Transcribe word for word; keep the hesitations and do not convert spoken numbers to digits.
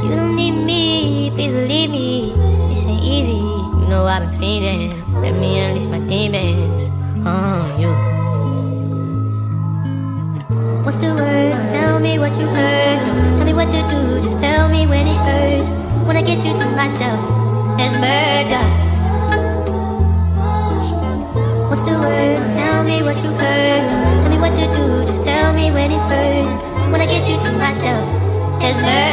You don't need me, please believe me. This ain't easy, you know I've been feeding. Let me unleash my demons on you. What's the word? Tell me what you heard. Don't tell me what to do, just tell me when it hurts. When I get you to myself, there's murder. What's the word? Tell me what you heard. Don't tell me what to do, just tell me when it hurts. When I get you to myself, there's murder.